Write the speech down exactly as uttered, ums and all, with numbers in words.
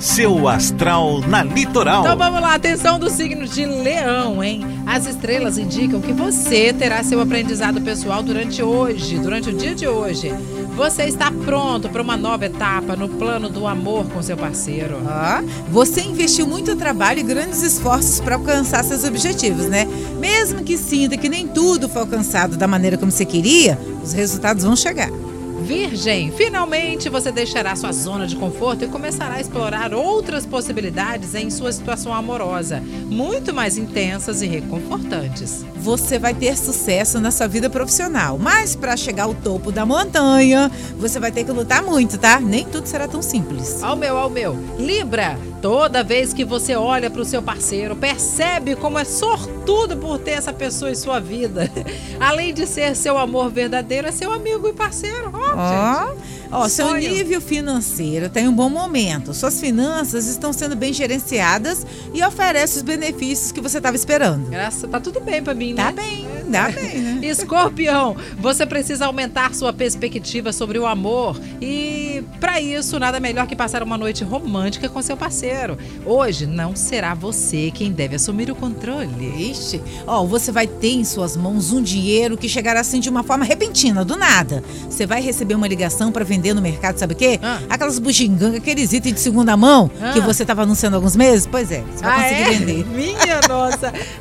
Seu astral na Litoral. Então vamos lá, atenção do signo de Leão, hein? As estrelas indicam que você terá seu aprendizado pessoal durante hoje, durante o dia de hoje. Você está pronto para uma nova etapa no plano do amor com seu parceiro. Ah, você investiu muito trabalho e grandes esforços para alcançar seus objetivos, né? Mesmo que sinta que nem tudo foi alcançado da maneira como você queria, os resultados vão chegar. Virgem, finalmente você deixará sua zona de conforto e começará a explorar outras possibilidades em sua situação amorosa, muito mais intensas e reconfortantes. Você vai ter sucesso na sua vida profissional, mas para chegar ao topo da montanha, você vai ter que lutar muito, tá? Nem tudo será tão simples. Ao meu, ao meu. Libra, toda vez que você olha para o seu parceiro, percebe como é sortudo por ter essa pessoa em sua vida. Além de ser seu amor verdadeiro, é seu amigo e parceiro. Ó, Ó, ó, seu sonho. nível financeiro tem um bom momento. Suas finanças estão sendo bem gerenciadas e oferece os benefícios que você estava esperando. Graça, tá tudo bem pra mim, né? Tá bem, dá bem, né? Escorpião, você precisa aumentar sua perspectiva sobre o amor e, para isso, nada melhor que passar uma noite romântica com seu parceiro. Hoje não será você quem deve assumir o controle. Ixi, ó, você vai ter em suas mãos um dinheiro que chegará assim de uma forma repentina, do nada. Você vai receber uma ligação para vender no mercado, sabe o quê? Ah. Aquelas bugigangas, aqueles itens de segunda mão Ah. que você estava anunciando há alguns meses. Pois é, você vai Ah, conseguir é? vender. Minha nossa!